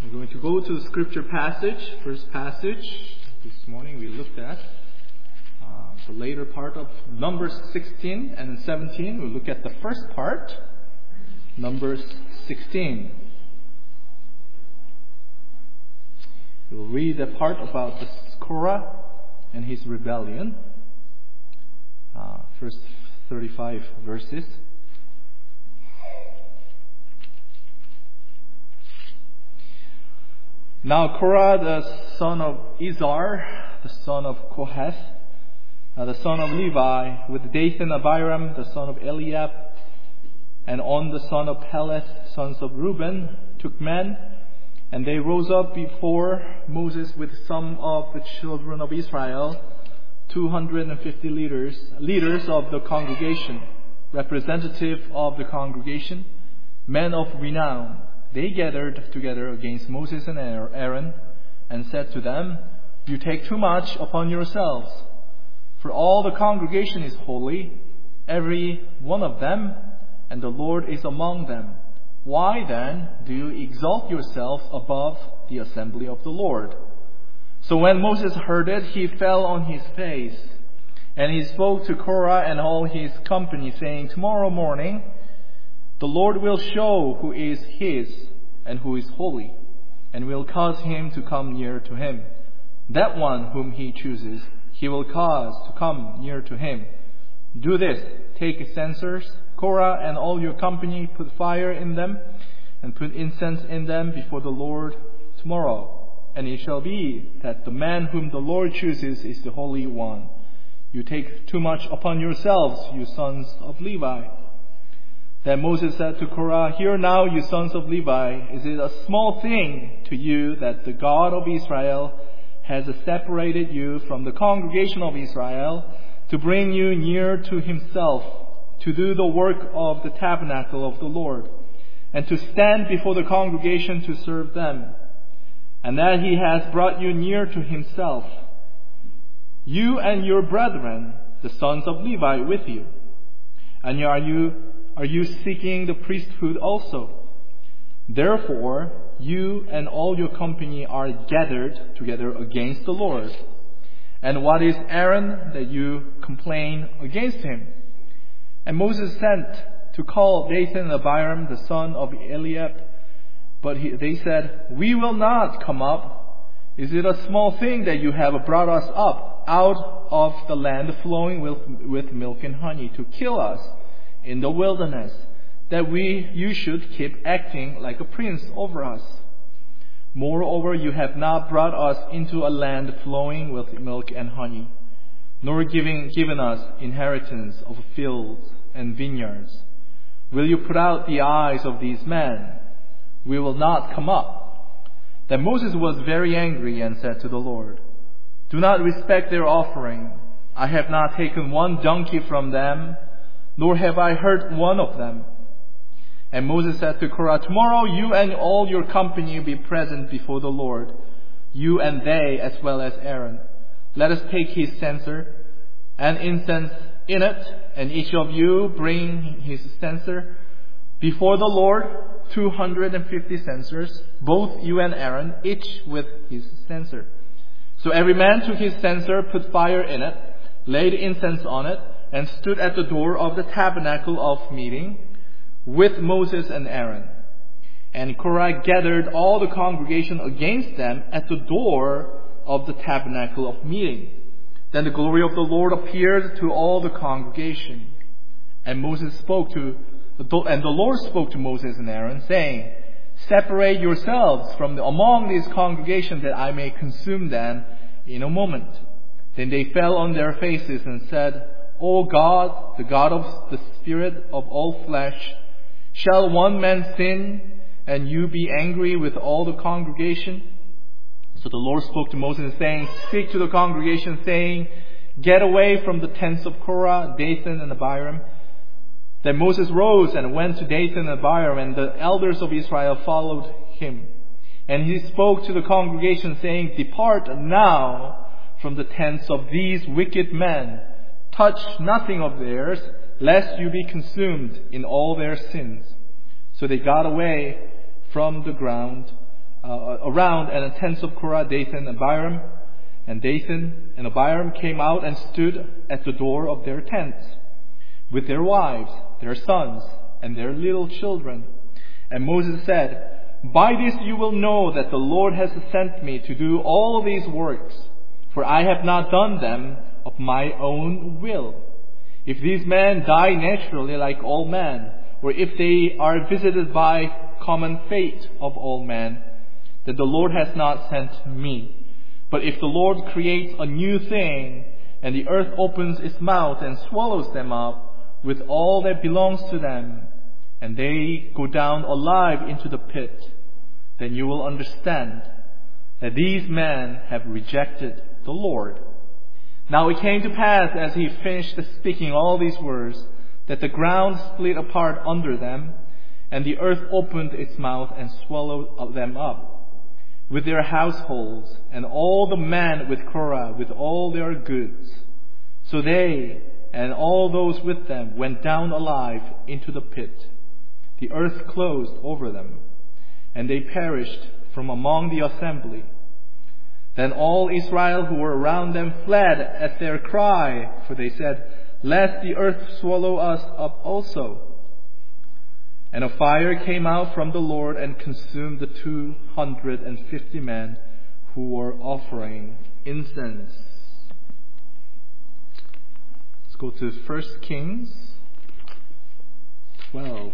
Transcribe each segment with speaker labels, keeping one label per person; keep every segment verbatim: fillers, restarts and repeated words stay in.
Speaker 1: We're going to go to the scripture passage. First passage this morning we looked at uh, the later part of Numbers sixteen and seventeen. We'll look at the first part, Numbers sixteen. We'll read the part about the Korah and his rebellion. Uh, first thirty-five verses. Now Korah, the son of Izhar, the son of Kohath, uh, the son of Levi, with Dathan, Abiram, the son of Eliab, and On, the son of Peleth, sons of Reuben, took men, and they rose up before Moses with some of the children of Israel, two hundred fifty leaders, leaders of the congregation, representative of the congregation, men of renown. They gathered together against Moses and Aaron and said to them, "You take too much upon yourselves, for all the congregation is holy, every one of them, and the Lord is among them. Why then do you exalt yourselves above the assembly of the Lord?" So when Moses heard it, he fell on his face, and he spoke to Korah and all his company, saying, "Tomorrow morning the Lord will show who is his and who is holy, and will cause him to come near to him. That one whom he chooses, he will cause to come near to him. Do this, take censers, Korah and all your company, put fire in them, and put incense in them before the Lord tomorrow. And it shall be that the man whom the Lord chooses is the Holy One. You take too much upon yourselves, you sons of Levi." Then Moses said to Korah, "Hear now, you sons of Levi, is it a small thing to you that the God of Israel has separated you from the congregation of Israel to bring you near to himself, to do the work of the tabernacle of the Lord, and to stand before the congregation to serve them, and that he has brought you near to himself, you and your brethren, the sons of Levi, with you? And are you Are you seeking the priesthood also? Therefore, you and all your company are gathered together against the Lord. And what is Aaron that you complain against him?" And Moses sent to call Dathan and Abiram, the son of Eliab. But he, they said, "We will not come up. Is it a small thing that you have brought us up out of the land flowing with, with milk and honey to kill us in the wilderness, that we you should keep acting like a prince over us? Moreover, you have not brought us into a land flowing with milk and honey, nor giving, given us inheritance of fields and vineyards. Will you put out the eyes of these men? We will not come up." Then Moses was very angry and said to the Lord, "Do not respect their offering. I have not taken one donkey from them, nor have I hurt one of them." And Moses said to Korah, "Tomorrow you and all your company be present before the Lord, you and they as well as Aaron. Let us take his censer and incense in it, and each of you bring his censer before the Lord, two hundred fifty censers, both you and Aaron, each with his censer." So every man took his censer, put fire in it, laid incense on it, and stood at the door of the tabernacle of meeting with Moses and Aaron. And Korah gathered all the congregation against them at the door of the tabernacle of meeting. Then the glory of the Lord appeared to all the congregation. And Moses spoke to, and the Lord spoke to Moses and Aaron, saying, "Separate yourselves from the, among these congregations, that I may consume them in a moment." Then they fell on their faces and said, "O God, the God of the Spirit of all flesh, shall one man sin, and you be angry with all the congregation?" So the Lord spoke to Moses, saying, "Speak to the congregation, saying, Get away from the tents of Korah, Dathan, and Abiram." Then Moses rose and went to Dathan and Abiram, and the elders of Israel followed him. And he spoke to the congregation, saying, "Depart now from the tents of these wicked men. Touch nothing of theirs, lest you be consumed in all their sins." So they got away from the ground uh, around, and the tents of Korah, Dathan, and Abiram. And Dathan and Abiram came out and stood at the door of their tents, with their wives, their sons, and their little children. And Moses said, "By this you will know that the Lord has sent me to do all these works, for I have not done them of my own will. If these men die naturally like all men, or if they are visited by common fate of all men, then the Lord has not sent me. But if the Lord creates a new thing, and the earth opens its mouth and swallows them up with all that belongs to them, and they go down alive into the pit, then you will understand that these men have rejected the Lord." Now it came to pass, as he finished speaking all these words, that the ground split apart under them, and the earth opened its mouth and swallowed them up, with their households, and all the men with Korah, with all their goods. So they and all those with them went down alive into the pit. The earth closed over them, and they perished from among the assembly. Then all Israel who were around them fled at their cry, for they said, "Lest the earth swallow us up also." And a fire came out from the Lord and consumed the two hundred and fifty men who were offering incense. Let's go to First Kings twelve.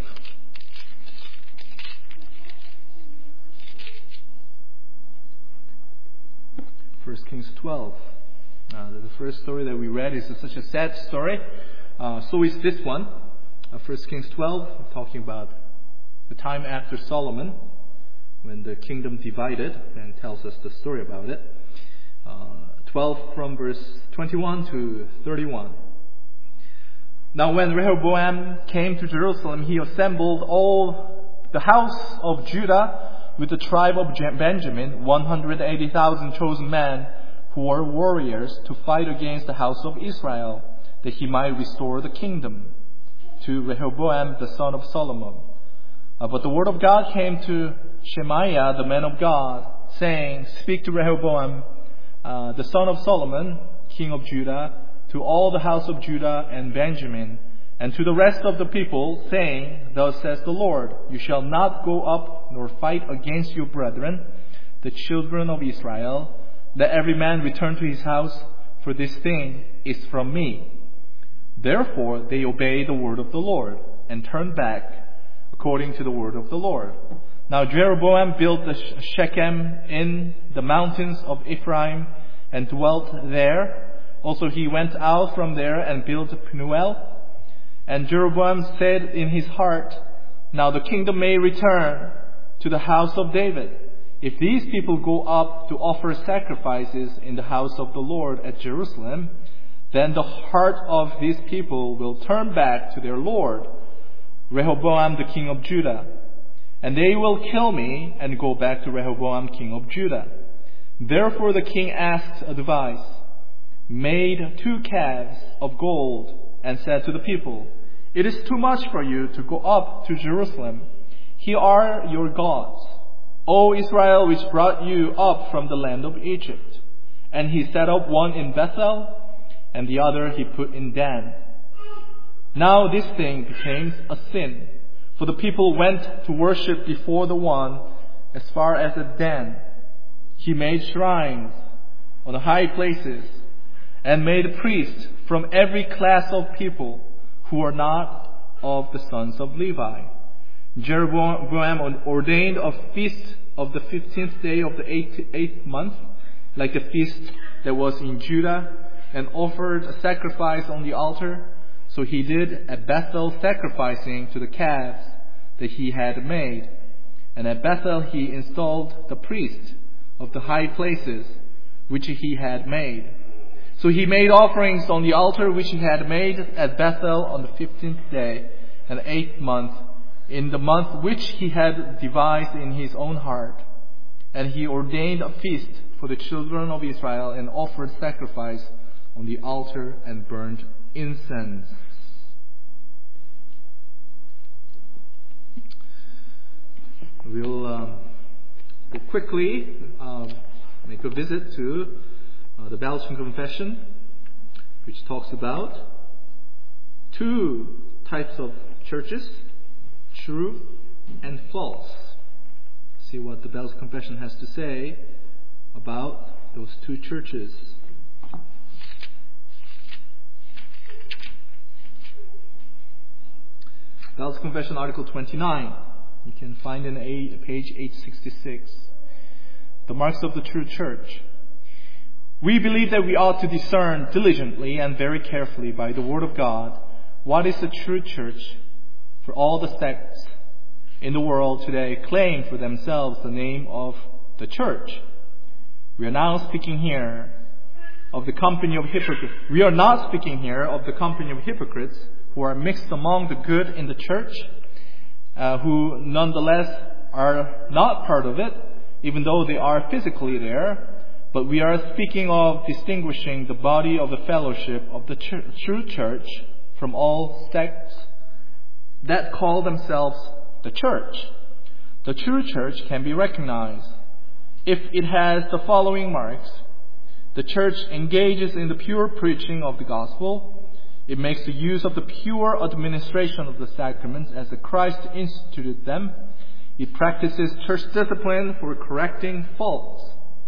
Speaker 1: First Kings twelve. Uh, the first story that we read is such a sad story. Uh, so is this one. Uh, First Kings twelve, talking about the time after Solomon, when the kingdom divided, and tells us the story about it. Uh, twelve from verse twenty-one to thirty-one. Now when Rehoboam came to Jerusalem, he assembled all the house of Judah with the tribe of Benjamin, one hundred eighty thousand chosen men who were warriors, to fight against the house of Israel, that he might restore the kingdom to Rehoboam the son of Solomon. Uh, but the word of God came to Shemaiah the man of God, saying, "Speak to Rehoboam uh, the son of Solomon, king of Judah, to all the house of Judah and Benjamin, and to the rest of the people, saying, Thus says the Lord, you shall not go up nor fight against your brethren, the children of Israel. Let every man return to his house, for this thing is from me." Therefore they obeyed the word of the Lord, and turned back according to the word of the Lord. Now Jeroboam built the Shechem in the mountains of Ephraim, and dwelt there. Also he went out from there and built Penuel. And Jeroboam said in his heart, "Now the kingdom may return to the house of David. If these people go up to offer sacrifices in the house of the Lord at Jerusalem, then the heart of these people will turn back to their Lord, Rehoboam the king of Judah. And they will kill me and go back to Rehoboam king of Judah." Therefore the king asked advice, made two calves of gold, and said to the people, "It is too much for you to go up to Jerusalem. Here are your gods, O Israel, which brought you up from the land of Egypt." And he set up one in Bethel, and the other he put in Dan. Now this thing became a sin, for the people went to worship before the one as far as Dan. He made shrines on the high places, and made priests from every class of people who are not of the sons of Levi. Jeroboam ordained a feast of the fifteenth day of the eighth, eighth month, like the feast that was in Judah, and offered a sacrifice on the altar. So he did at Bethel, sacrificing to the calves that he had made. And at Bethel he installed the priest of the high places which he had made. So he made offerings on the altar which he had made at Bethel on the fifteenth day and eighth month, in the month which he had devised in his own heart. And he ordained a feast for the children of Israel, and offered sacrifice on the altar and burned incense. We'll uh, we'll quickly um, make a visit to uh, the Belgian Confession, which talks about two types of churches, true and false. See what the Belgian Confession has to say about those two churches. Belgian Confession, Article twenty-nine. You can find in a, page eight sixty-six. The marks of the true church. We believe that we ought to discern diligently and very carefully by the Word of God what is the true church, for all the sects in the world today claim for themselves the name of the church. We are now speaking here of the company of hypocrites. We are not speaking here of the company of hypocrites who are mixed among the good in the church, uh, who nonetheless are not part of it, even though they are physically there. But we are speaking of distinguishing the body of the fellowship of the ch- true church from all sects that call themselves the church. The true church can be recognized if it has the following marks. The church engages in the pure preaching of the gospel. It makes the use of the pure administration of the sacraments as the Christ instituted them. It practices church discipline for correcting faults.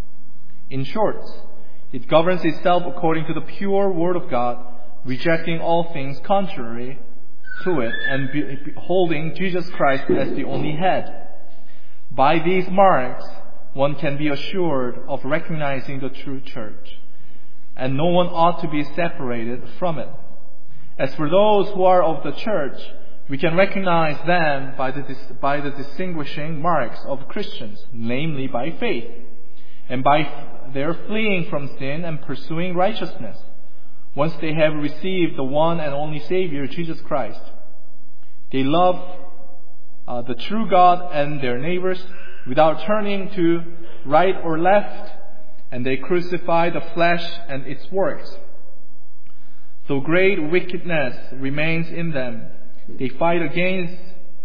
Speaker 1: In short, it governs itself according to the pure Word of God, rejecting all things contrary to it and be, holding Jesus Christ as the only head. By these marks, one can be assured of recognizing the true church, and no one ought to be separated from it. As for those who are of the church, we can recognize them by the, by the distinguishing marks of Christians, namely by faith, and by their fleeing from sin and pursuing righteousness, once they have received the one and only Savior, Jesus Christ. They love uh, the true God and their neighbors without turning to right or left, and they crucify the flesh and its works. Though great wickedness remains in them, they fight against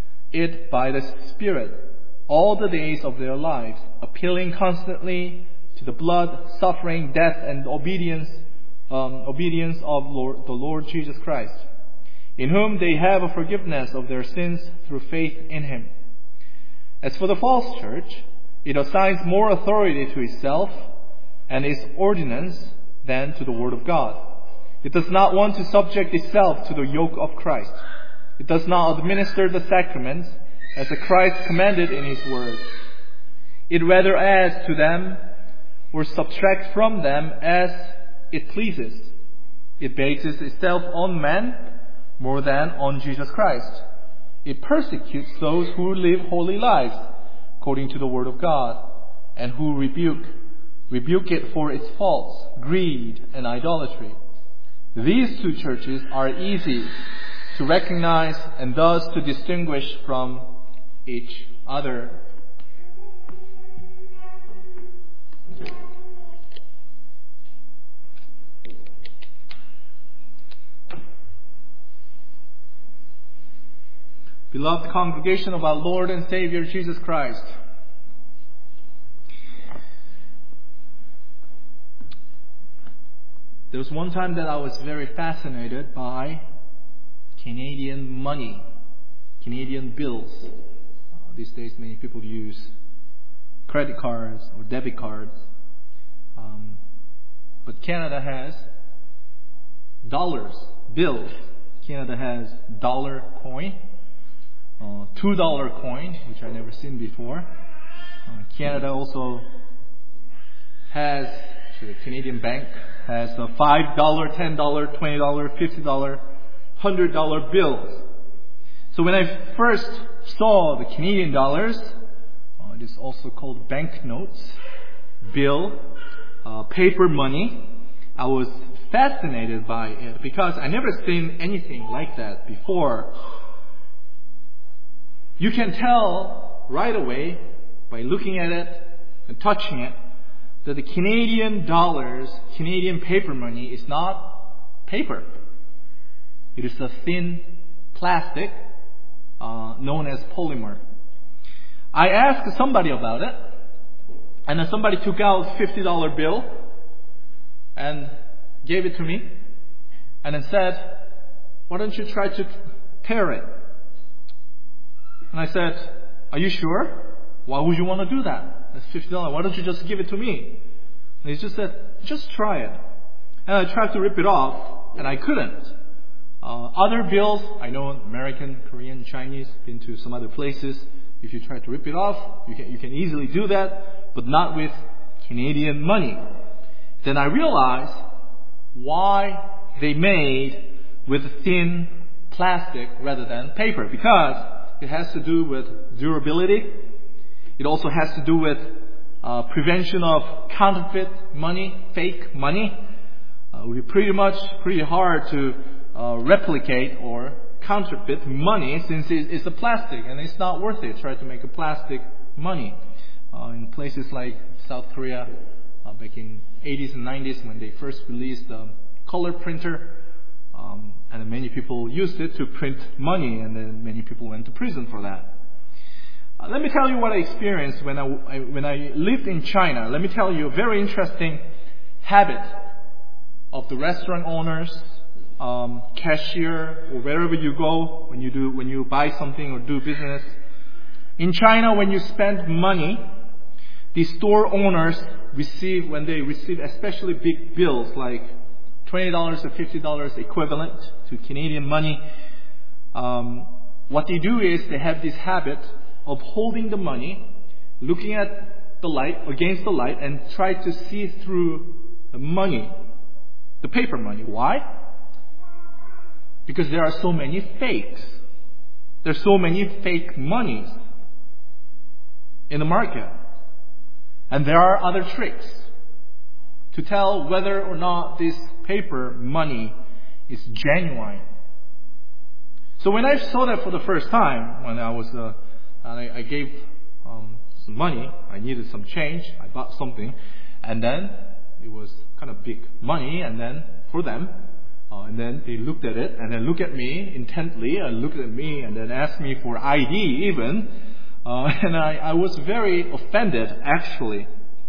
Speaker 1: it by the Spirit all the days of their lives, appealing constantly to the blood, suffering, death, and obedience, um, obedience of Lord, the Lord Jesus Christ, in whom they have a forgiveness of their sins through faith in Him. As for the false church, it assigns more authority to itself and its ordinance than to the Word of God. It does not want to subject itself to the yoke of Christ. It does not administer the sacraments as Christ commanded in His Word. It rather adds to them or subtracts from them as it pleases. It bases itself on men more than on Jesus Christ. It persecutes those who live holy lives according to the Word of God and who rebuke, rebuke it for its faults, greed, and idolatry. These two churches are easy to recognize and thus to distinguish from each other. Beloved congregation of our Lord and Savior Jesus Christ, there was one time that I was very fascinated by Canadian money, Canadian bills. Uh, these days many people use credit cards or debit cards. Um, but Canada has dollars, bills. Canada has dollar coin, uh, two dollar coin, which I never seen before. Uh, Canada also has, the Canadian bank has a five dollar, ten dollar, twenty dollar, fifty dollar, one hundred dollar bills. So when I first saw the Canadian dollars, uh, it is also called banknotes, bill, uh, paper money, I was fascinated by it because I never seen anything like that before. You can tell right away by looking at it and touching it that the Canadian dollars, Canadian paper money is not paper. It is a thin plastic uh, known as polymer. I asked somebody about it, And then somebody took out a fifty dollar bill and gave it to me and then said, why don't you try to tear it? And I said, are you sure? Why would you want to do that? That's fifty dollars. Why don't you just give it to me? And he just said, just try it. And I tried to rip it off, and I couldn't. Uh, other bills, I know American, Korean, Chinese, been to some other places. If you try to rip it off, you can, you can easily do that, but not with Canadian money. Then I realized why they made with thin plastic rather than paper. Because it has to do with durability. It also has to do with uh, prevention of counterfeit money, fake money. Uh, it would be pretty much pretty hard to uh, replicate or counterfeit money since it's a plastic and it's not worth it. Try to make a plastic money. Uh, in places like South Korea, uh, back in eighties and nineties when they first released the color printer, um, and many people used it to print money, and then many people went to prison for that. Uh, let me tell you what I experienced when I, I when I lived in China. Let me tell you a very interesting habit of the restaurant owners, um, cashier, or wherever you go when you do when you buy something or do business. In China, when you spend money, the store owners receive, when they receive especially big bills like twenty dollars or fifty dollars equivalent to Canadian money, um, what they do is they have this habit of holding the money, looking at the light, against the light, and try to see through the money, the paper money. Why? Because there are so many fakes. There's so many fake monies in the market. And there are other tricks to tell whether or not this paper money is genuine. So when I saw that for the first time, when I was, uh, I, I gave um, some money, I needed some change, I bought something, and then it was kind of big money, and then for them, uh, and then they looked at it, and then looked at me intently, and looked at me, and then asked me for I D even, uh, and I, I was very offended actually.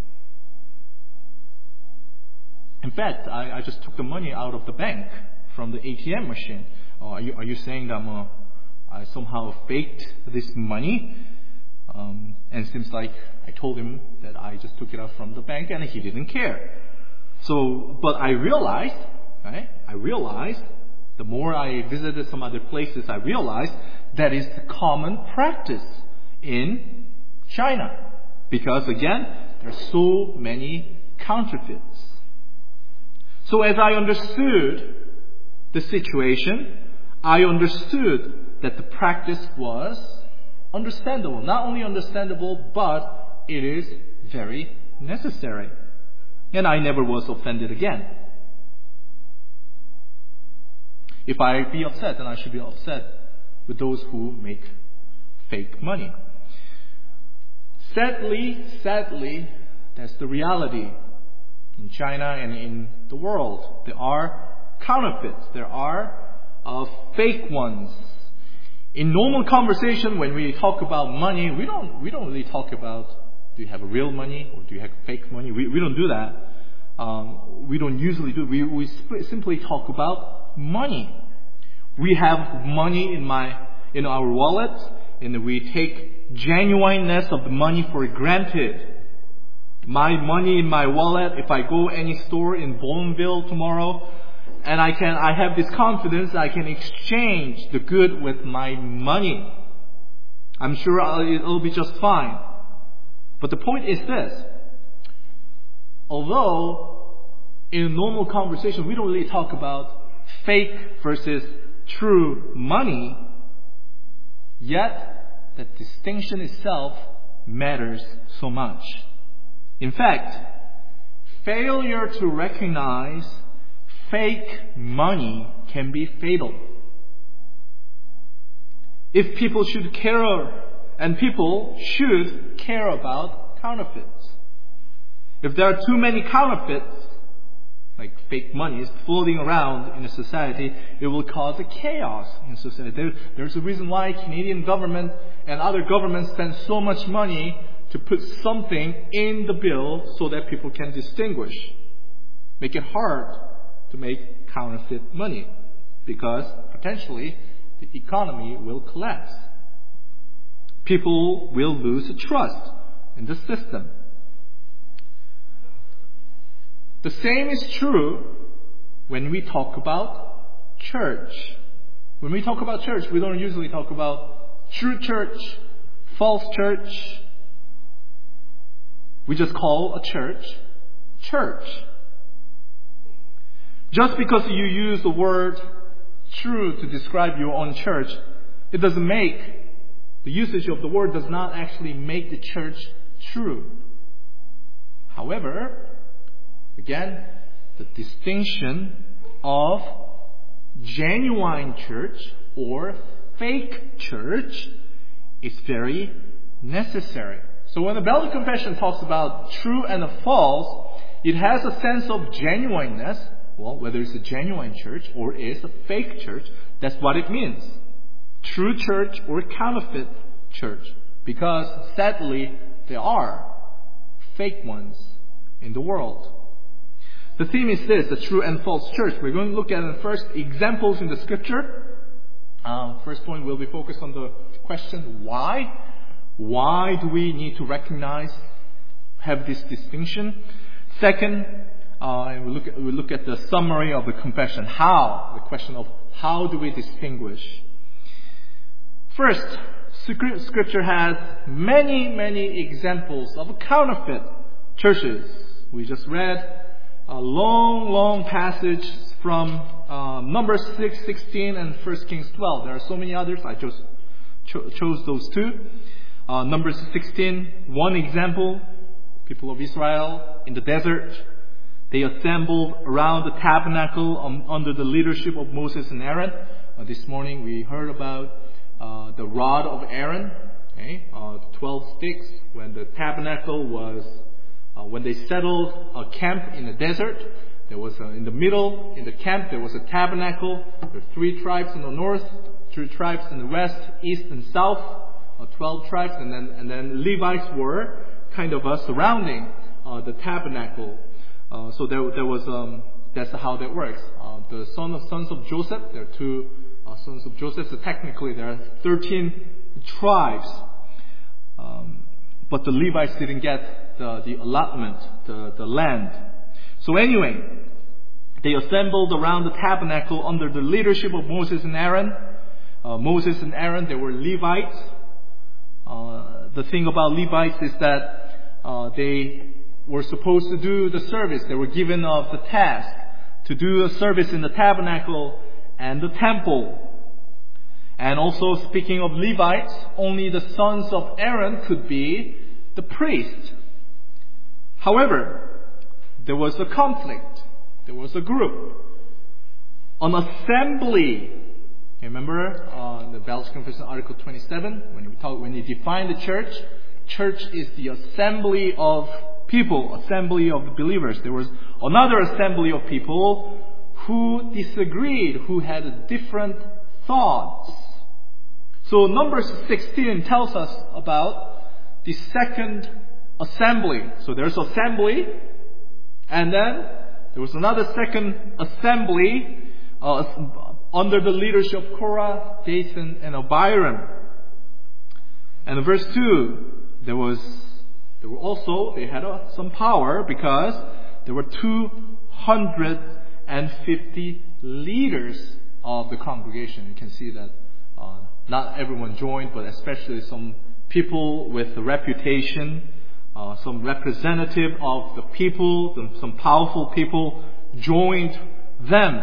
Speaker 1: In fact, I, I just took the money out of the bank from the A T M machine. Oh, are you are you saying that I'm, uh, I somehow faked this money? Um, and it seems like I told him that I just took it out from the bank, and he didn't care. So, but I realized, right? I realized the more I visited some other places, I realized that is the common practice in China, because again, there are so many counterfeits. So as I understood the situation, I understood that the practice was understandable. Not only understandable, but it is very necessary. And I never was offended again. If I be upset, then I should be upset with those who make fake money. Sadly, sadly, that's the reality. In China and in the world, there are counterfeits. There are uh, fake ones. In normal conversation, when we talk about money, we don't we don't really talk about do you have real money or do you have fake money. We we don't do that. Um, we don't usually do. We we sp- simply talk about money. We have money in my in our wallet, and we take genuineness of the money for granted. My money in my wallet, if I go any store in Bowmanville tomorrow, and I can, I have this confidence I can exchange the good with my money. I'm sure I'll, it'll be just fine. But the point is this. Although in a normal conversation we don't really talk about fake versus true money, yet that distinction itself matters so much. In fact, failure to recognize fake money can be fatal. If people should care, and people should care about counterfeits. If there are too many counterfeits, like fake monies, floating around in a society, it will cause a chaos in society. There, there's a reason why Canadian government and other governments spend so much money to put something in the bill so that people can distinguish. Make it hard to make counterfeit money because potentially the economy will collapse. People will lose trust in the system. The same is true when we talk about church. When we talk about church, we don't usually talk about true church, false church. We just call a church, church. Just because you use the word true to describe your own church, it doesn't make, the usage of the word does not actually make the church true. However, again, the distinction of genuine church or fake church is very necessary. So when the Belgian Confession talks about true and false, it has a sense of genuineness. Well, whether it's a genuine church or is a fake church, that's what it means. True church or counterfeit church. Because sadly, there are fake ones in the world. The theme is this, the true and false church. We're going to look at the first examples in the scripture. Uh, first point will be focused on the question, why? Why do we need to recognize, have this distinction? Second, uh, we look at, we look at the summary of the confession. How? The question of how do we distinguish? First, Scripture has many, many examples of counterfeit churches. We just read a long, long passage from uh, Numbers six, sixteen and First Kings twelve. There are so many others. I just cho- chose those two. Uh, Numbers sixteen, one example, people of Israel in the desert. They assembled around the tabernacle um, under the leadership of Moses and Aaron. Uh, this morning we heard about uh, the rod of Aaron, okay? uh, twelve sticks, when the tabernacle was, uh, when they settled a camp in the desert. There was a, in the middle, in the camp, there was a tabernacle. There were three tribes in the north, three tribes in the west, east and south, uh, twelve tribes, and then and then Levites were kind of uh, surrounding uh, the tabernacle. Uh, so there, there was um, that's how that works. Uh, the son of sons of Joseph, there are two uh, sons of Joseph. So technically, there are thirteen tribes, um, but the Levites didn't get the, the allotment, the the land. So anyway, they assembled around the tabernacle under the leadership of Moses and Aaron. Uh, Moses and Aaron, they were Levites. Uh, the thing about Levites is that uh, they were supposed to do the service. They were given of the task to do a service in the tabernacle and the temple. And also, speaking of Levites, only the sons of Aaron could be the priest. However, there was a conflict. There was a group. An assembly. Remember uh, the Belgian Confession, Article twenty-seven, when you talk, when you define the church, church is the assembly of people, assembly of believers. There was another assembly of people who disagreed, who had different thoughts. So Numbers sixteen tells us about the second assembly. So there's assembly, and then there was another second assembly uh, under the leadership of Korah, Dathan, and Abiram. And in verse two, there was there were also they had uh, some power because there were two hundred fifty leaders of the congregation. You can see that uh, not everyone joined, but especially some people with a reputation. Uh, some representative of the people, some, some powerful people joined them.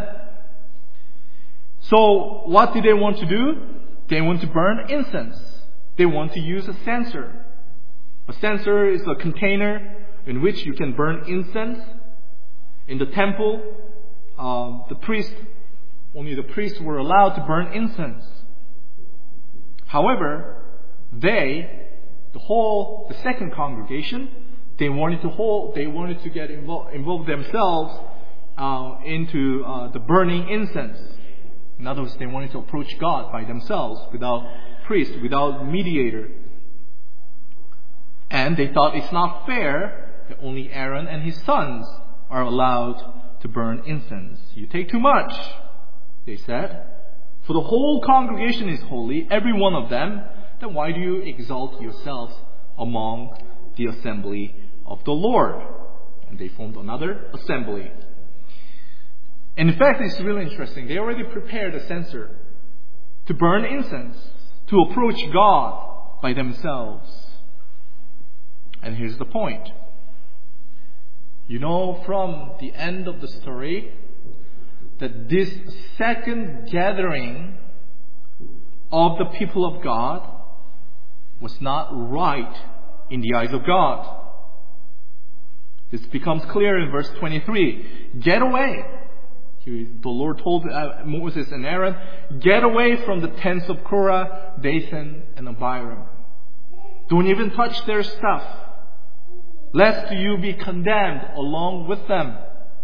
Speaker 1: So what did they want to do? They want to burn incense. They want to use a censer. A censer is a container in which you can burn incense. In the temple, uh, the priest, only the priests were allowed to burn incense. However, they The whole, the second congregation, they wanted to hold, they wanted to get involved, involve themselves uh, into uh, the burning incense. In other words, they wanted to approach God by themselves, without priest, without mediator. And they thought it's not fair that only Aaron and his sons are allowed to burn incense. You take too much, they said. For the whole congregation is holy, every one of them. Then why do you exalt yourselves among the assembly of the Lord? And they formed another assembly. And in fact, it's really interesting. They already prepared a censer to burn incense, to approach God by themselves. And here's the point. You know from the end of the story that this second gathering of the people of God was not right in the eyes of God. This becomes clear in verse twenty-three. Get away. He, the Lord told uh, Moses and Aaron, get away from the tents of Korah, Dathan, and Abiram. Don't even touch their stuff, lest you be condemned along with them.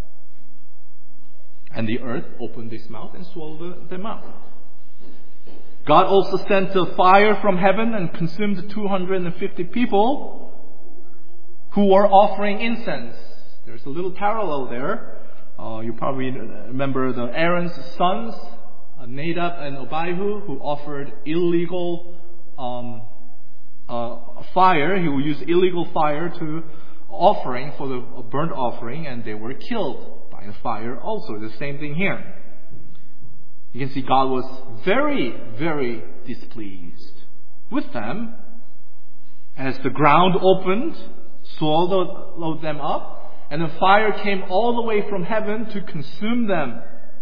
Speaker 1: And the earth opened its mouth and swallowed them up. God also sent a fire from heaven and consumed two hundred fifty people who were offering incense. There's a little parallel there. Uh, you probably remember the Aaron's sons, uh, Nadab and Abihu, who offered illegal um, uh, fire. He would use illegal fire to offering for the burnt offering, and they were killed by the fire also. The same thing here. You can see God was very, very displeased with them as the ground opened, swallowed them up, and the fire came all the way from heaven to consume them.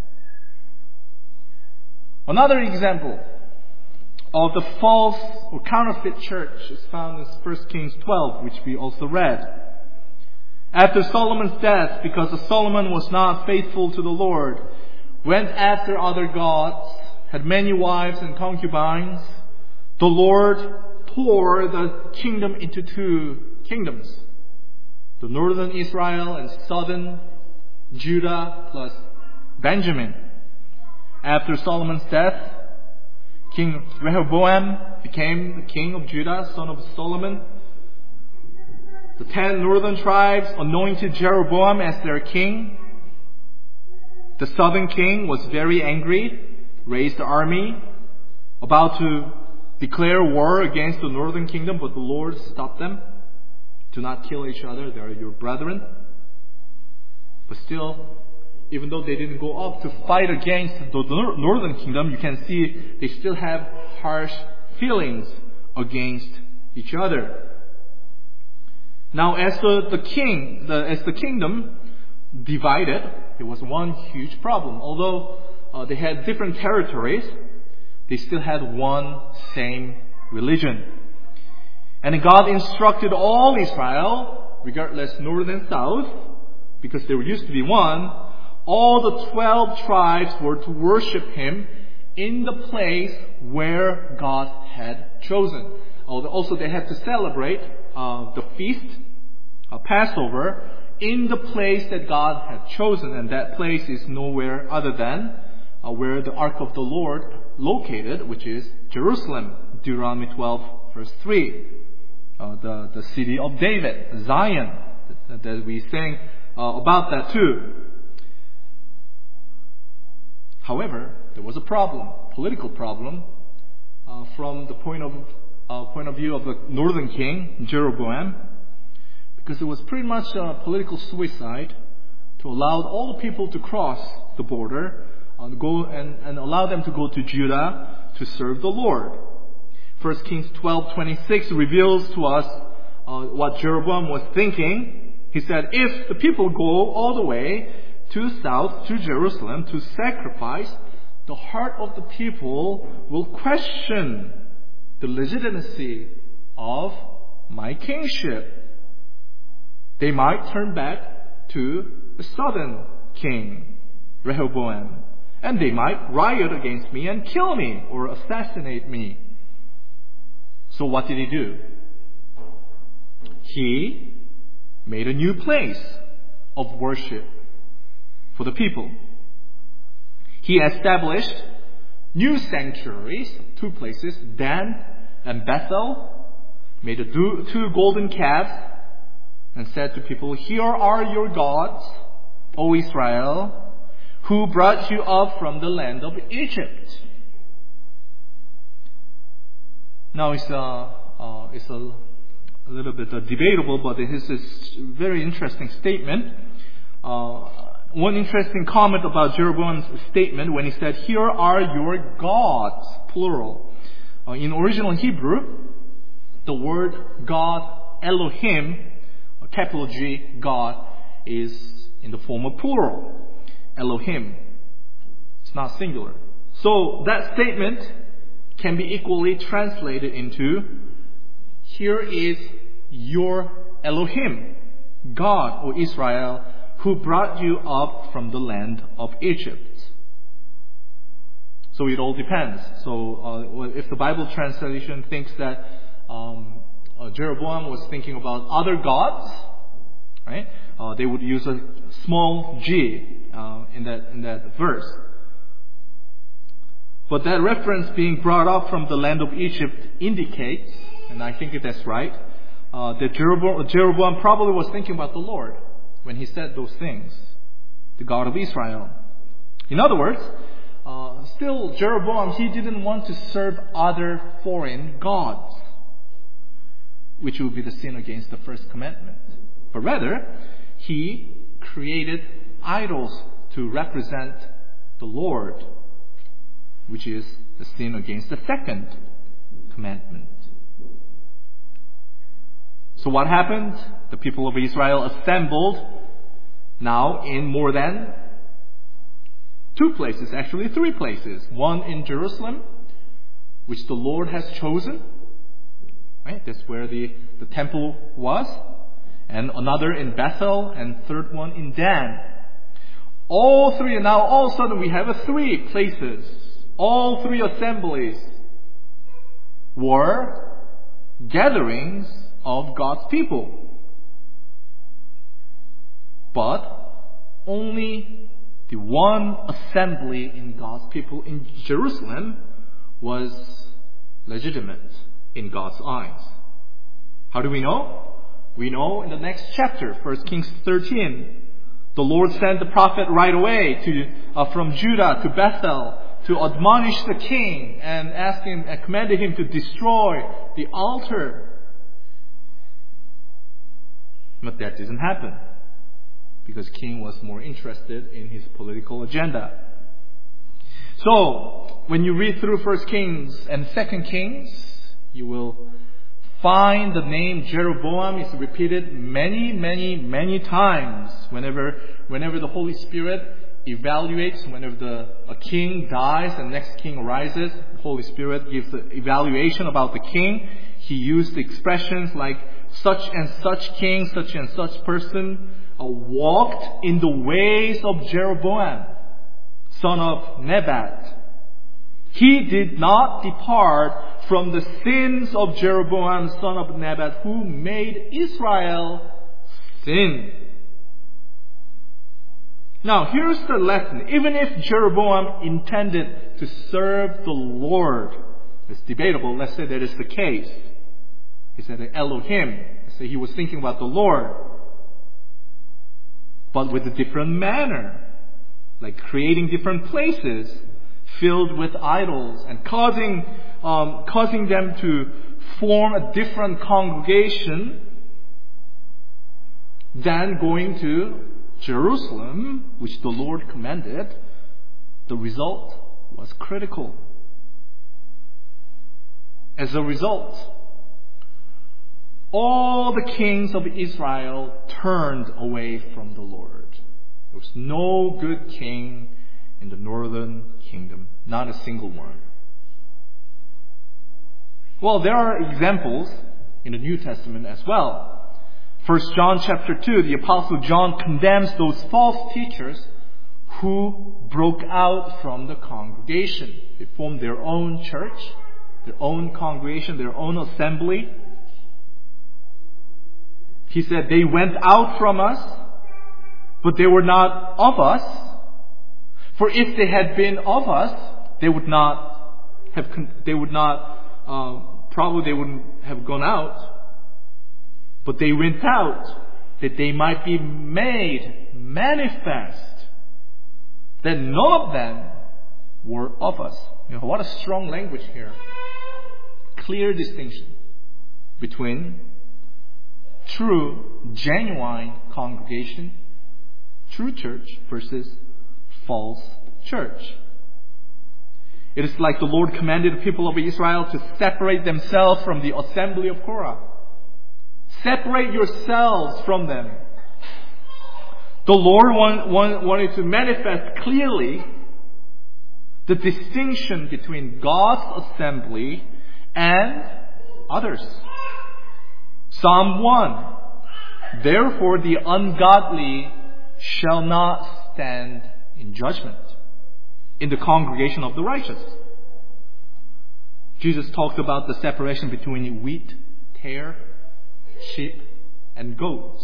Speaker 1: Another example of the false or counterfeit church is found in First Kings twelve, which we also read. After Solomon's death, because Solomon was not faithful to the Lord, went after other gods, had many wives and concubines, the Lord tore the kingdom into two kingdoms. The northern Israel and southern Judah plus Benjamin. After Solomon's death, King Rehoboam became the king of Judah, son of Solomon. The ten northern tribes anointed Jeroboam as their king. The southern king was very angry, raised the army, about to declare war against the northern kingdom, but the Lord stopped them. Do not kill each other, they are your brethren. But still, even though they didn't go up to fight against the northern kingdom, you can see they still have harsh feelings against each other. Now, as the, the king, the, as the kingdom divided, it was one huge problem. Although uh, they had different territories, they still had one same religion. And God instructed all Israel, regardless north and south, because there used to be one, all the twelve tribes were to worship Him in the place where God had chosen. Also, they had to celebrate uh, the feast, uh, Passover, in the place that God had chosen. And that place is nowhere other than uh, where the Ark of the Lord located, which is Jerusalem, Deuteronomy twelve, verse three. Uh, the, the city of David, Zion, that, that we sang uh, about that too. However, there was a problem, political problem, uh, from the point of uh, point of view of the northern king, Jeroboam, because it was pretty much a political suicide to allow all the people to cross the border, uh, go and, and allow them to go to Judah to serve the Lord. First Kings twelve twenty-six reveals to us uh, what Jeroboam was thinking. He said, if the people go all the way to south, to Jerusalem, to sacrifice, the heart of the people will question the legitimacy of my kingship. They might turn back to the southern king, Rehoboam, and they might riot against me and kill me or assassinate me. So what did he do? He made a new place of worship for the people. He established new sanctuaries, two places, Dan and Bethel, made two, two golden calves, and said to people, "Here are your gods, O Israel, who brought you up from the land of Egypt." Now it's a, uh, it's a, a little bit uh, debatable, but it is a very interesting statement. Uh, one interesting comment about Jeroboam's statement when he said, "Here are your gods," plural. Uh, in original Hebrew, the word God, Elohim, capital G, God, is in the form of plural. Elohim. It's not singular. So that statement can be equally translated into, "Here is your Elohim, God, O Israel, who brought you up from the land of Egypt." So it all depends. So uh, if the Bible translation thinks that um, uh, Jeroboam was thinking about other gods, right? Uh, they would use a small g uh, in that in that verse. But that reference being brought up from the land of Egypt indicates, and I think that's right, uh, that Jeroboam, Jeroboam probably was thinking about the Lord when he said those things, the God of Israel. In other words, uh, still Jeroboam, he didn't want to serve other foreign gods, which would be the sin against the first commandment. But rather, he created idols to represent the Lord, which is the sin against the second commandment. So what happened? The people of Israel assembled now in more than two places, actually three places. One in Jerusalem, which the Lord has chosen. Right? That's where the, the temple was. And another in Bethel, and third one in Dan. All three, and now all of a sudden we have a three places. All three assemblies were gatherings of God's people. But only the one assembly in God's people in Jerusalem was legitimate in God's eyes. How do we know? We know in the next chapter, First Kings thirteen, the Lord sent the prophet right away to uh, from Judah to Bethel to admonish the king and ask him and commanded him to destroy the altar. But that didn't happen because the king was more interested in his political agenda. So when you read through First Kings and Second Kings, you will find the name Jeroboam is repeated many, many, many times whenever whenever the Holy Spirit evaluates, whenever the a king dies and next king arises, the Holy Spirit gives the evaluation about the king. He used expressions like such and such king, such and such person uh, walked in the ways of Jeroboam, son of Nebat. He did not depart from the sins of Jeroboam, son of Nebat, who made Israel sin. Now, here's the lesson. Even if Jeroboam intended to serve the Lord, it's debatable. Let's say that is the case. He said Elohim. Let's say he was thinking about the Lord, but with a different manner, like creating different places filled with idols and causing um, causing them to form a different congregation than going to Jerusalem, which the Lord commanded. The result was critical. As a result, all the kings of Israel turned away from the Lord. There was no good king in the northern kingdom. Not a single one. Well, there are examples in the New Testament as well. First John chapter two, the Apostle John condemns those false teachers who broke out from the congregation. They formed their own church, their own congregation, their own assembly. He said they went out from us, but they were not of us. For if they had been of us, they would not have. They would not. Um, probably they wouldn't have gone out. But they went out that they might be made manifest, that none of them were of us. You know, what a strong language here. Clear distinction between true, genuine congregation, true church, versus false church. It is like the Lord commanded the people of Israel to separate themselves from the assembly of Korah. Separate yourselves from them. The Lord want, want, wanted to manifest clearly the distinction between God's assembly and others. Psalm one. Therefore the ungodly shall not stand in judgment in the congregation of the righteous. Jesus talked about the separation between wheat, tare, sheep, and goats.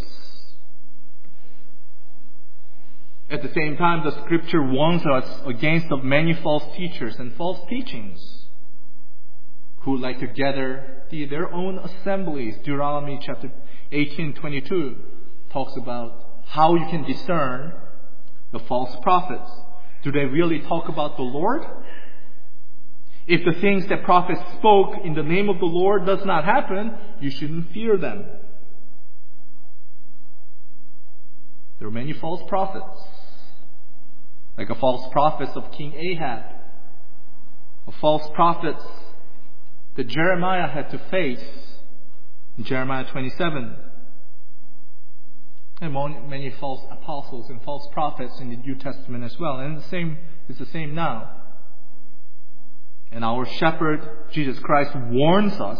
Speaker 1: At the same time, the scripture warns us against the many false teachers and false teachings who like to gather their own assemblies. Deuteronomy chapter eighteen twenty-two talks about how you can discern the false prophets. Do they really talk about the Lord? If the things that prophets spoke in the name of the Lord does not happen, you shouldn't fear them. There are many false prophets, like a false prophet of King Ahab, a false prophet that Jeremiah had to face in Jeremiah twenty-seven, and many false apostles and false prophets in the New Testament as well. And the same is the same now. And our shepherd, Jesus Christ, warns us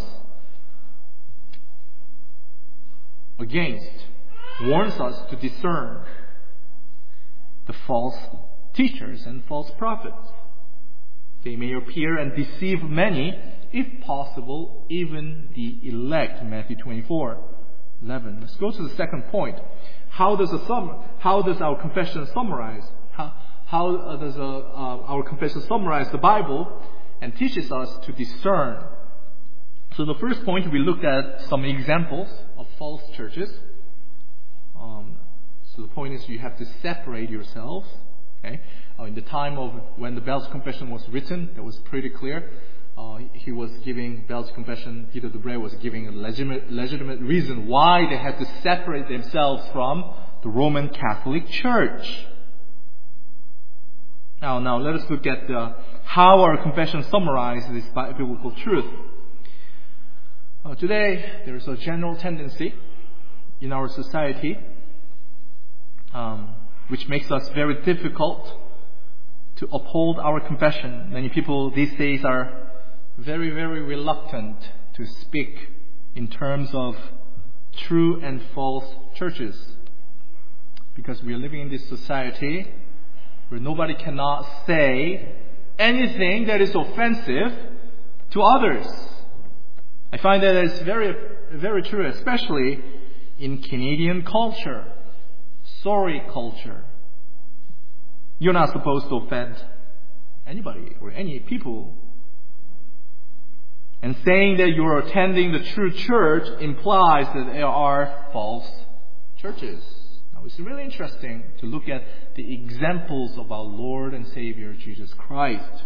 Speaker 1: against, warns us to discern the false teachers and false prophets. They may appear and deceive many, if possible, even the elect. Matthew twenty-four eleven. Let's go to the second point. How does a sum? How does our confession summarize? How, how does a, uh, our confession summarize the Bible and teaches us to discern? So the first point, we looked at some examples of false churches. Um, so the point is, you have to separate yourselves. Okay, uh, in the time of when the Bell's Confession was written, that was pretty clear. Uh, he was giving Bell's Confession. Peter the Bray was giving a legitimate, legitimate reason why they had to separate themselves from the Roman Catholic Church. Now, now let us look at uh, how our confession summarizes this biblical truth. Uh, today, there is a general tendency in our society, um, which makes us very difficult to uphold our confession. Many people these days are very, very reluctant to speak in terms of true and false churches, because we are living in this society where nobody cannot say anything that is offensive to others. I find that it's very, very true, especially in Canadian culture, sorry culture. You're not supposed to offend anybody or any people. And saying that you're attending the true church implies that there are false churches. Now, it's really interesting to look at the examples of our Lord and Savior Jesus Christ.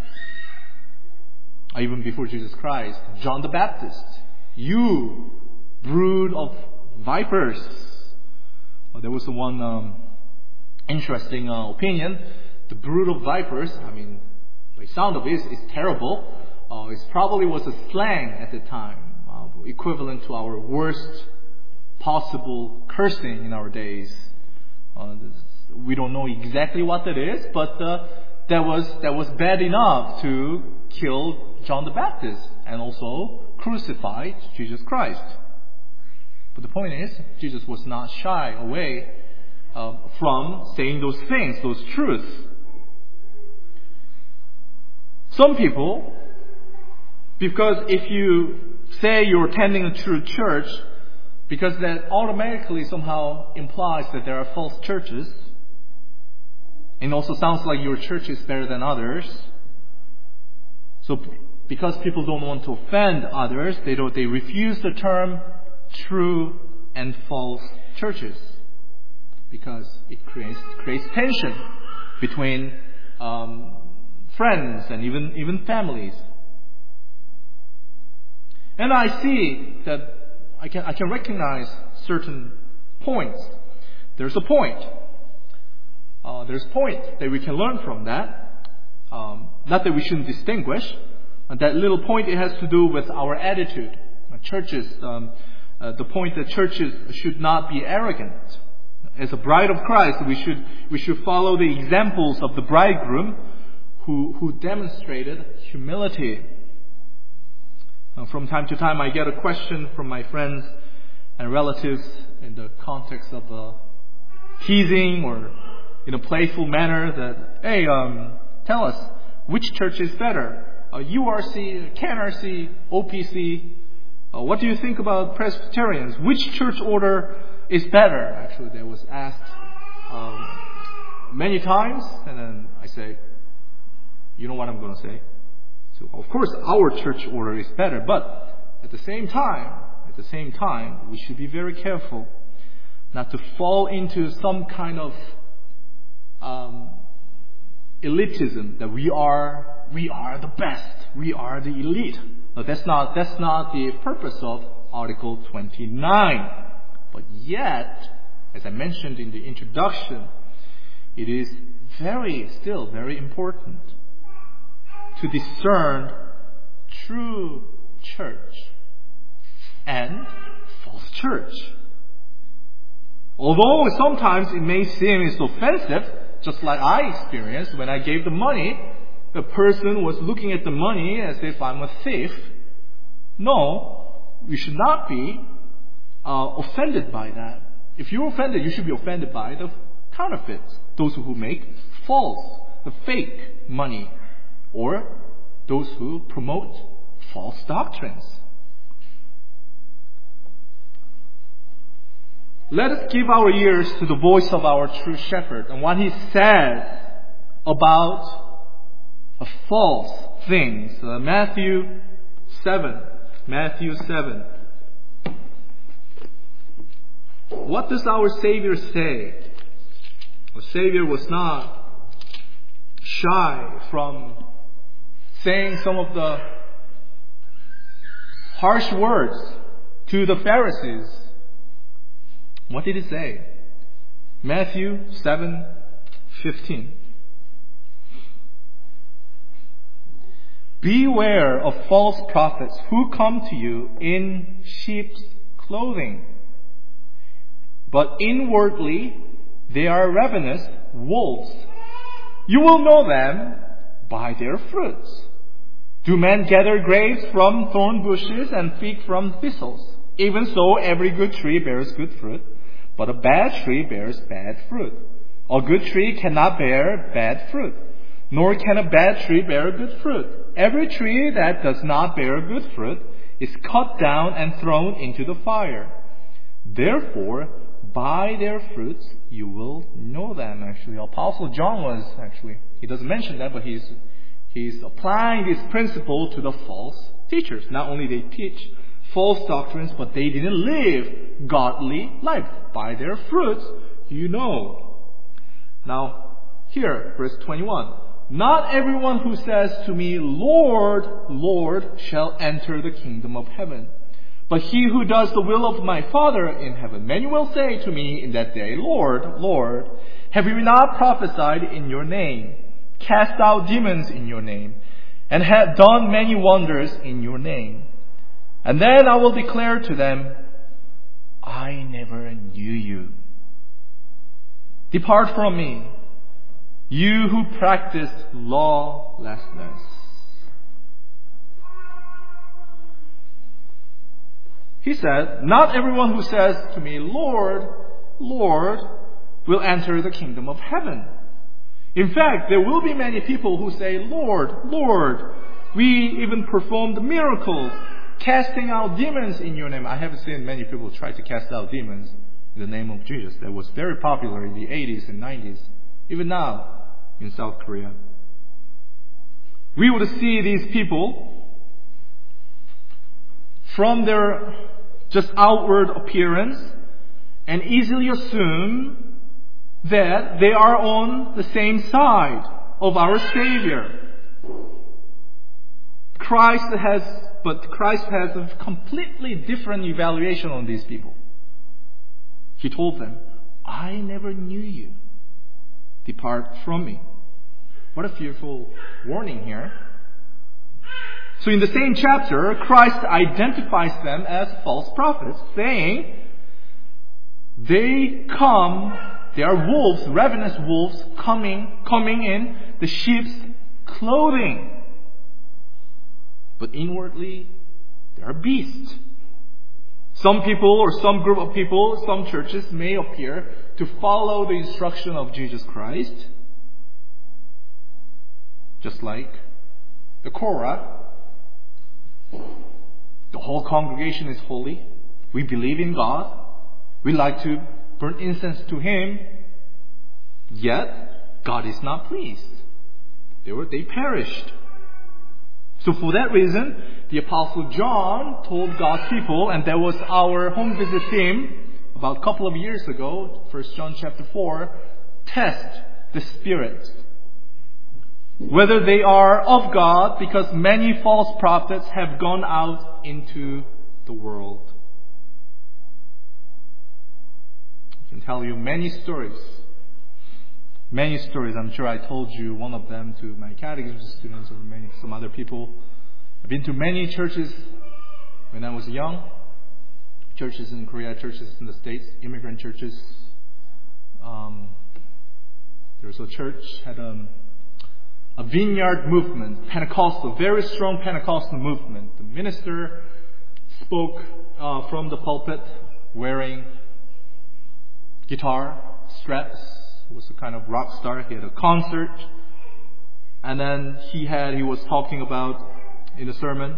Speaker 1: Even before Jesus Christ, John the Baptist, you brood of vipers. Well, there was one um, interesting uh, opinion. The brood of vipers, I mean, the sound of it is terrible. Uh, it probably was a slang at the time, uh, equivalent to our worst possible cursing in our days. Uh, this, we don't know exactly what that is, but uh, that was that was bad enough to kill John the Baptist and also crucify Jesus Christ. But the point is, Jesus was not shy away uh, from saying those things, those truths. Some people, because if you say you're attending a true church, because that automatically somehow implies that there are false churches, and also sounds like your church is better than others. So because people don't want to offend others, they don't, they refuse the term true and false churches, because it creates creates tension between um, friends and even even families. And I see that I can I can recognize certain points. There's a point. Uh, there's a point that we can learn from that. Um, not that we shouldn't distinguish. Uh, that little point, it has to do with our attitude. Uh, churches, um, uh, the point that churches should not be arrogant. As a bride of Christ, we should we should follow the examples of the bridegroom, who who demonstrated humility. Uh, from time to time, I get a question from my friends and relatives in the context of a teasing or in a playful manner that, hey, um, tell us, which church is better? Uh, U R C, K N R C, O P C? Uh, what do you think about Presbyterians? Which church order is better? Actually, that was asked um, many times, and then I say, you know what I'm going to say? So, of course, our church order is better, but at the same time, at the same time, we should be very careful not to fall into some kind of um, elitism that we are we are the best, we are the elite. But that's not that's not the purpose of Article twenty-nine. But yet, as I mentioned in the introduction, it is very still very important to discern true church and false church. Although sometimes it may seem it's offensive, just like I experienced when I gave the money, the person was looking at the money as if I'm a thief. No, you should not be uh, offended by that. If you're offended, you should be offended by the counterfeits, those who make false, the fake money, or those who promote false doctrines. Let us give our ears to the voice of our true shepherd and what he says about a false things. Uh, Matthew seven. Matthew seven. What does our Savior say? Our Savior was not shy from saying some of the harsh words to the Pharisees. What did he say? Matthew seven fifteen. Beware of false prophets who come to you in sheep's clothing, but inwardly they are ravenous wolves. You will know them by their fruits. Do men gather grapes from thorn bushes and fig from thistles? Even so, every good tree bears good fruit, but a bad tree bears bad fruit. A good tree cannot bear bad fruit, nor can a bad tree bear good fruit. Every tree that does not bear good fruit is cut down and thrown into the fire. Therefore, by their fruits you will know them. Actually, Apostle John was actually, he doesn't mention that, but he's he's applying this principle to the false teachers. Not only they teach false doctrines, but they didn't live godly life. By their fruits you know. Now, here, verse twenty-one. Not everyone who says to me, Lord, Lord, shall enter the kingdom of heaven, but he who does the will of my Father in heaven. Many will say to me in that day, Lord, Lord, have we not prophesied in your name, cast out demons in your name, and have done many wonders in your name? And then I will declare to them, I never knew you. Depart from me, you who practice lawlessness. He said, not everyone who says to me, Lord, Lord, will enter the kingdom of heaven. In fact, there will be many people who say, Lord, Lord, we even performed miracles, casting out demons in your name. I have seen many people try to cast out demons in the name of Jesus. That was very popular in the eighties and nineties. Even now in South Korea. We would see these people from their just outward appearance and easily assume that they are on the same side of our Savior. Christ has, but Christ has a completely different evaluation on these people. He told them, I never knew you. Depart from me. What a fearful warning here. So in the same chapter, Christ identifies them as false prophets, saying, they come, they are wolves, ravenous wolves, coming, coming in the sheep's clothing. But inwardly, they are beasts. Some people or some group of people, some churches may appear to follow the instruction of Jesus Christ. Just like the Korah. The whole congregation is holy. We believe in God. We like to burn incense to Him. Yet, God is not pleased. They were, they perished. So for that reason, the Apostle John told God's people, and that was our home visit theme about a couple of years ago, First John chapter four, test the spirits. Whether they are of God, because many false prophets have gone out into the world. I can tell you many stories. Many stories. I'm sure I told you one of them to my catechism students or many some other people. I've been to many churches when I was young. Churches in Korea, churches in the States, immigrant churches. Um, there was a church had a, a vineyard movement, Pentecostal, very strong Pentecostal movement. The minister spoke uh, from the pulpit wearing guitar straps. Was a kind of rock star. He had a concert, and then he had he was talking about in the sermon.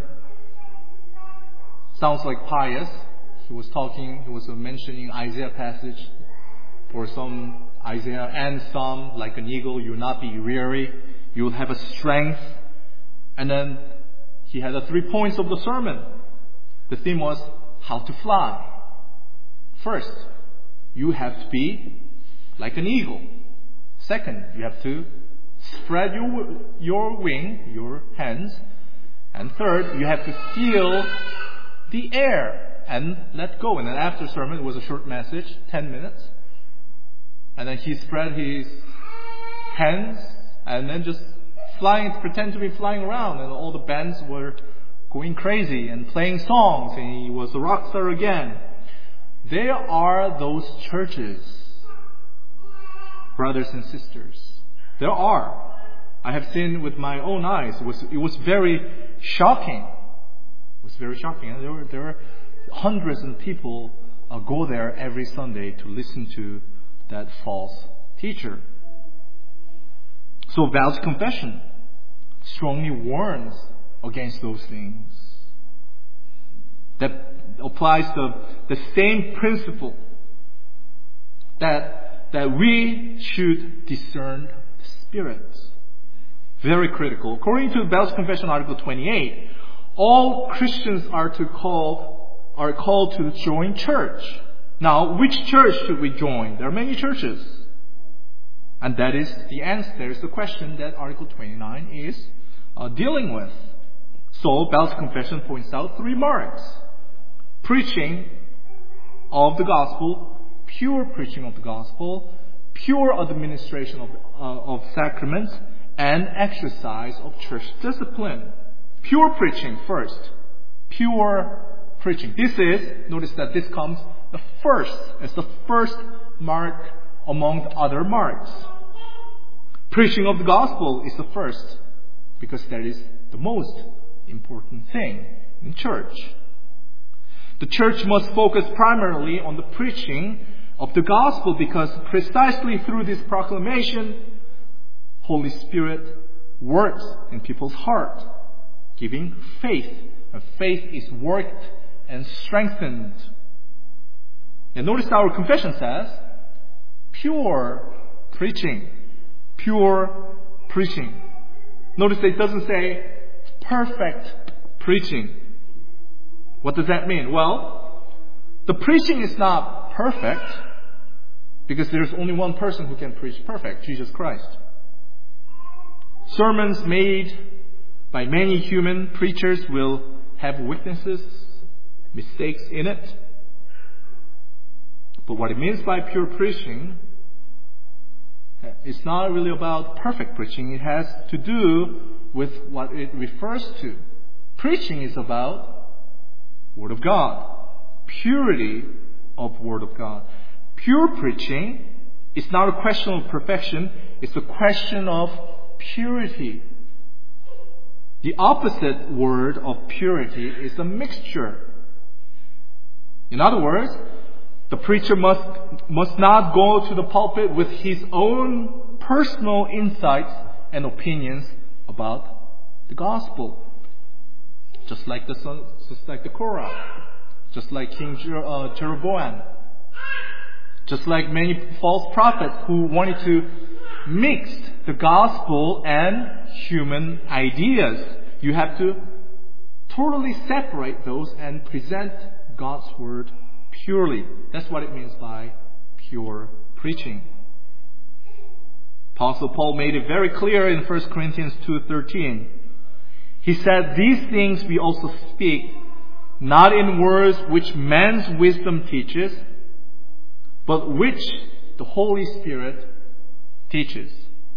Speaker 1: Sounds like pious. He was talking. He was mentioning Isaiah passage, or some Isaiah and some like an eagle. You will not be weary. You will have a strength. And then he had the three points of the sermon. The theme was how to fly. First, you have to be like an eagle. Second, you have to spread your your wing, your hands. And third, you have to feel the air and let go. And then after sermon, it was a short message, ten minutes. And then he spread his hands and then just flying, pretend to be flying around. And all the bands were going crazy and playing songs. And he was a rock star again. There are those churches, brothers and sisters. There are. I have seen with my own eyes. It was, it was very shocking. It was very shocking. And there were, there were hundreds of people uh, go there every Sunday to listen to that false teacher. So Vows Confession strongly warns against those things. That applies the, the same principle that that we should discern the spirits. Very critical. According to Vows Confession Article twenty-eight, all Christians are to call are called to join church. Now, which church should we join? There are many churches. And that is the answer. There is the question that Article twenty-nine is uh, dealing with. So, Vows Confession points out three marks. Preaching of the gospel, pure preaching of the gospel, pure administration of, uh, of sacraments, and exercise of church discipline. Pure preaching first. Pure preaching. This is, notice that this comes the first, as the first mark among the other marks. Preaching of the gospel is the first, because that is the most important thing in church. The church must focus primarily on the preaching of the gospel, because precisely through this proclamation, Holy Spirit works in people's heart, giving faith. And faith is worked and strengthened. And notice our confession says, pure preaching. Pure preaching. Notice that it doesn't say perfect preaching. What does that mean? Well, the preaching is not perfect, because there's only one person who can preach perfect, Jesus Christ. Sermons made by many human preachers will have weaknesses, mistakes in it. But what it means by pure preaching, it's not really about perfect preaching. It has to do with what it refers to. Preaching is about Word of God. Purity of Word of God. Pure preaching is not a question of perfection. It's a question of purity. The opposite word of purity is a mixture. In other words, the preacher must, must not go to the pulpit with his own personal insights and opinions about the gospel. Just like the son, just like the Korah, just like King Jer- uh, Jeroboam, just like many false prophets who wanted to mix the gospel and human ideas. You have to totally separate those and present God's word purely. That's what it means by pure preaching. Apostle Paul made it very clear in First Corinthians two thirteen. He said, "These things we also speak, not in words which man's wisdom teaches, but which the Holy Spirit teaches."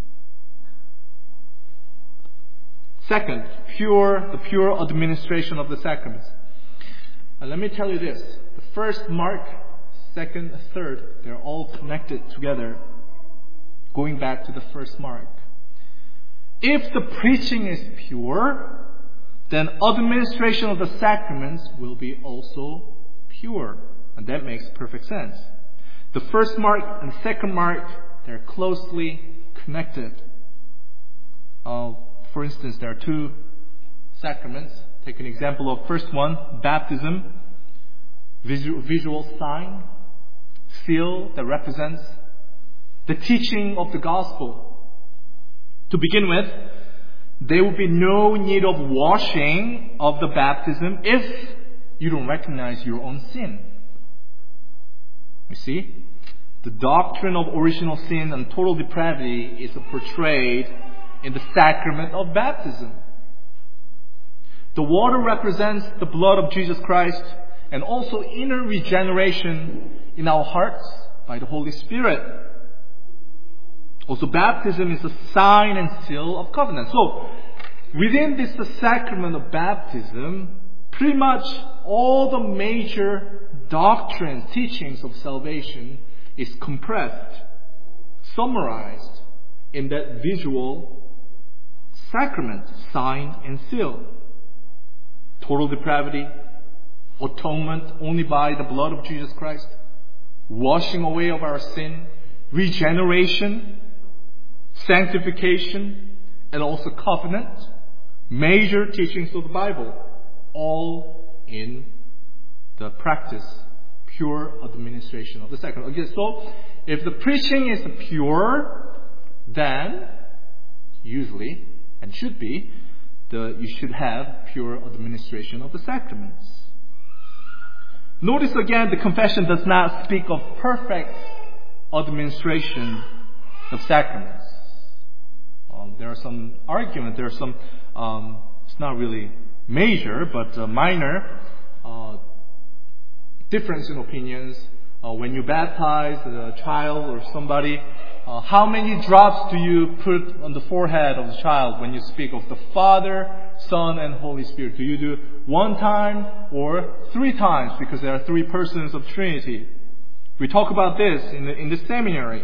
Speaker 1: Second, pure, the pure administration of the sacraments. And let me tell you this. The first mark, second, third, they're all connected together, going back to the first mark. If the preaching is pure, then administration of the sacraments will be also pure. And that makes perfect sense. The first mark and second mark, they're closely connected. Uh, for instance, there are two sacraments. Take an example of first one, baptism, visual, visual sign, seal that represents the teaching of the gospel. To begin with, there will be no need of washing of the baptism if you don't recognize your own sin. You see, the doctrine of original sin and total depravity is portrayed in the sacrament of baptism. The water represents the blood of Jesus Christ and also inner regeneration in our hearts by the Holy Spirit. Also, baptism is a sign and seal of covenant. So, within this sacrament of baptism, pretty much all the major doctrines, teachings of salvation is compressed, summarized in that visual sacrament, sign and seal. Total depravity, atonement only by the blood of Jesus Christ, washing away of our sin, regeneration, sanctification, and also covenant, major teachings of the Bible, all in the practice, pure administration of the sacrament. Okay, so if the preaching is pure, then usually, and should be, the, you should have pure administration of the sacraments. Notice again, the confession does not speak of perfect administration of sacraments. Um, there are some arguments, there are some, um, it's not really major, but uh, minor uh, difference in opinions. Uh, when you baptize a child or somebody, uh, how many drops do you put on the forehead of the child when you speak of the Father, Son, and Holy Spirit? Do you do one time or three times? Because there are three persons of Trinity. We talk about this in the, in the seminary.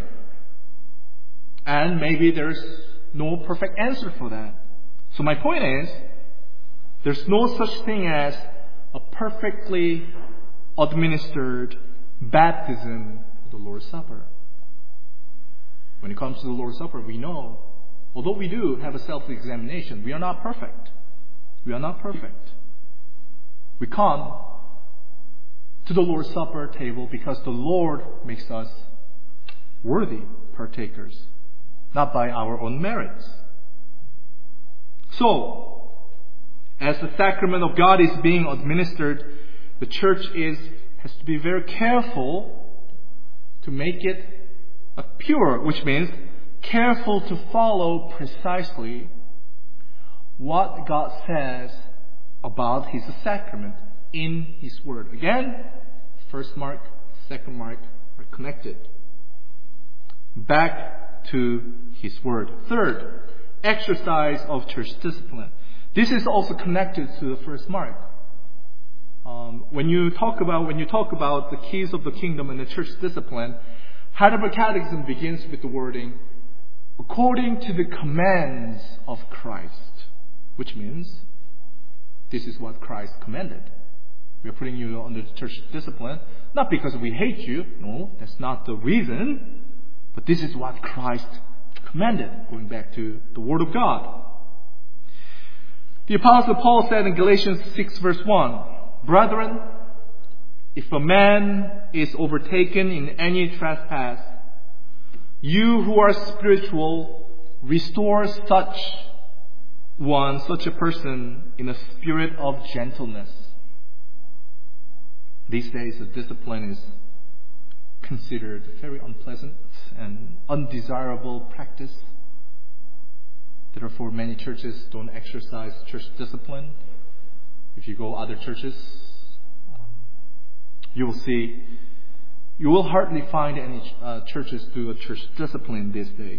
Speaker 1: And maybe there's no perfect answer for that. So my point is, there's no such thing as a perfectly administered baptism of the Lord's Supper. When it comes to the Lord's Supper, we know, although we do have a self-examination, we are not perfect. We are not perfect. We come to the Lord's Supper table because the Lord makes us worthy partakers, not by our own merits. So, as the sacrament of God is being administered, the church is has to be very careful to make it uh, pure, which means careful to follow precisely what God says about His sacrament in His Word. Again, first mark, second mark are connected. Back to His Word. Third, exercise of church discipline. This is also connected to the first mark. Um, when you talk about when you talk about the keys of the kingdom and the church discipline, Heidelberg Catechism begins with the wording, according to the commands of Christ, which means this is what Christ commanded. We are putting you under the church discipline, not because we hate you. No, that's not the reason. But this is what Christ commanded, going back to the Word of God. The Apostle Paul said in Galatians six verse one, brethren, if a man is overtaken in any trespass, you who are spiritual, restore such one, such a person, in a spirit of gentleness. These days, the discipline is considered very unpleasant and undesirable practice. Therefore, many churches don't exercise church discipline. If you go other churches, um, you will see, you will hardly find any uh, churches do a church discipline these days.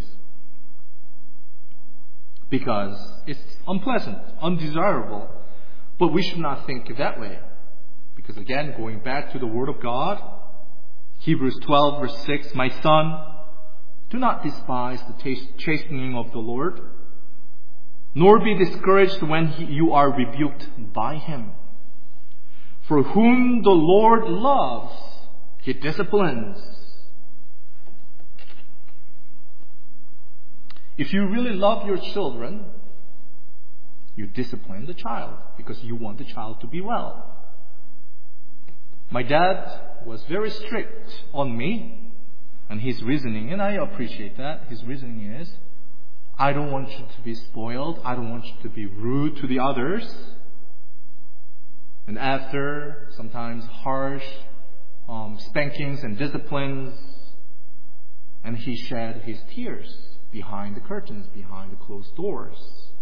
Speaker 1: Because it's unpleasant, undesirable. But we should not think that way. Because again, going back to the Word of God, Hebrews twelve verse six, my son, do not despise the chastening of the Lord, nor be discouraged when he, you are rebuked by Him. For whom the Lord loves, He disciplines. If you really love your children, you discipline the child because you want the child to be well. My dad was very strict on me, and his reasoning, and I appreciate that, his reasoning is, I don't want you to be spoiled, I don't want you to be rude to the others. And after sometimes harsh um, spankings and disciplines, and he shed his tears behind the curtains, behind the closed doors.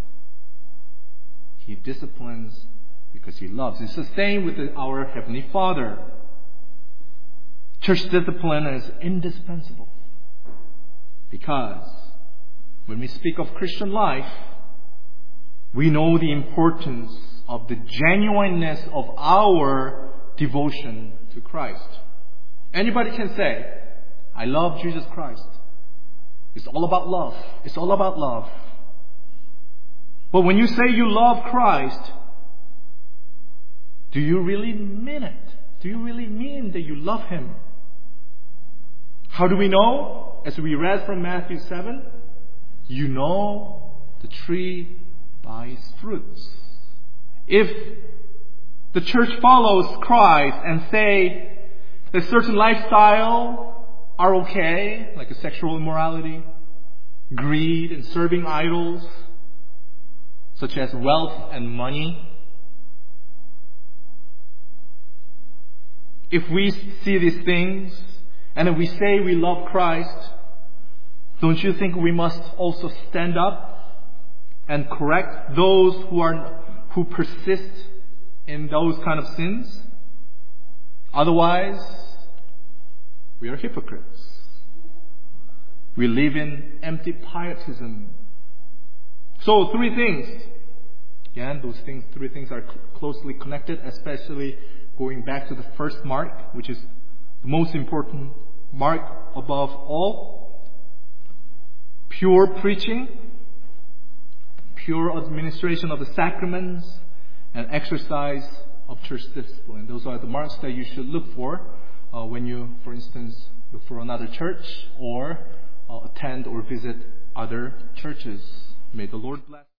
Speaker 1: He disciplines because He loves. It's the same with our Heavenly Father. Church discipline is indispensable because when we speak of Christian life, we know the importance of the genuineness of our devotion to Christ. Anybody can say, I love Jesus Christ. It's all about love. It's all about love. But when you say you love Christ, do you really mean it? Do you really mean that you love Him? How do we know? As we read from Matthew seven, you know the tree by its fruits. If the church follows Christ and say that certain lifestyle are okay, like a sexual immorality, greed and serving idols, such as wealth and money, if we see these things and if we say we love Christ, don't you think we must also stand up and correct those who are who persist in those kind of sins? Otherwise, we are hypocrites. We live in empty pietism. So three things. Again, those things, three things are cl- closely connected, especially going back to the first mark, which is the most important mark above all. Pure preaching, pure administration of the sacraments, and exercise of church discipline. Those are the marks that you should look for uh, when you, for instance, look for another church or uh, attend or visit other churches. May the Lord bless.